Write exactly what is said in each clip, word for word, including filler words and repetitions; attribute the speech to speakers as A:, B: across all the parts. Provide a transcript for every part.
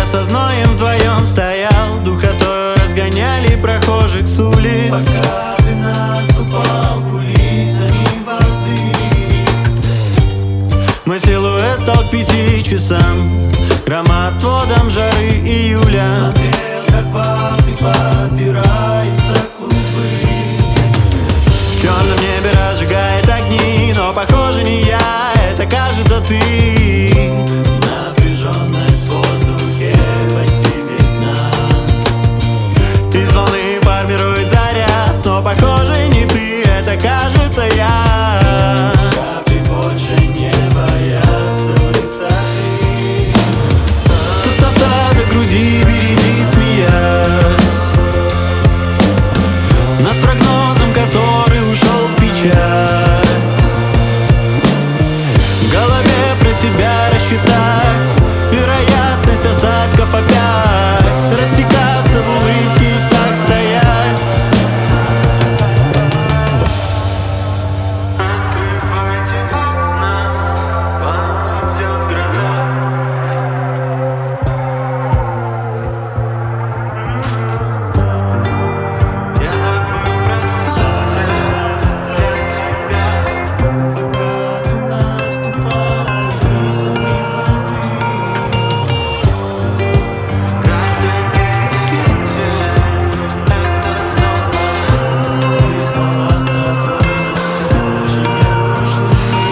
A: Я со зноем вдвоем стоял, духотою разгоняли прохожих с улиц.
B: Пока ты наступал кулисами воды,
A: мой силуэт стал к пяти часам громоотводом жары июля.
B: смотрел, как ваты подбираются клубы.
A: В черном небе разжигает огни, но похоже не я, это кажется ты.
B: Напряженность в воздухе почти видна.
A: Из волны формирует заряд, но похоже не ты, это кажется я.
B: Капли больше не боятся высоты.
A: Тут осадок груди береги, смеясь над прогнозом, который ушел в печать. В голове про себя рассчитать вероятность осадков опять, растекаться в улыбке и так стоять. Открывайте окна, вам идет гроза. Я забыл про солнце для тебя.
B: Пока ты наступал кулисами воды,
A: Каждый перекиньте это солнце.
B: мы снова с тобой, но тоже не ушли.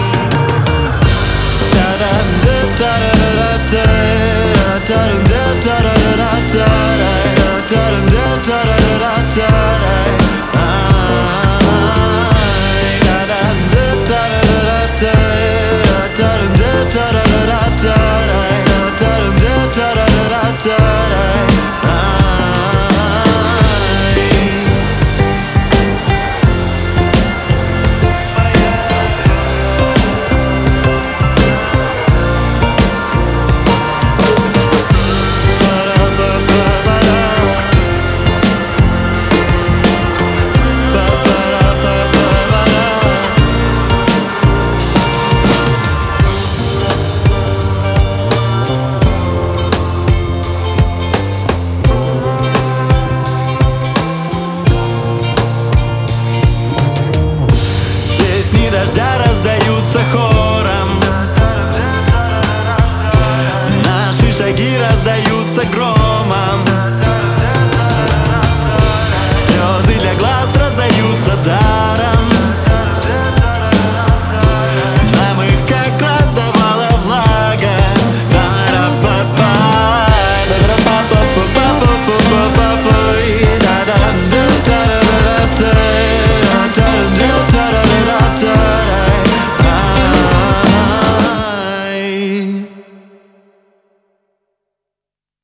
A: Песни дождя раздаются хором, наши шаги раздаются громом.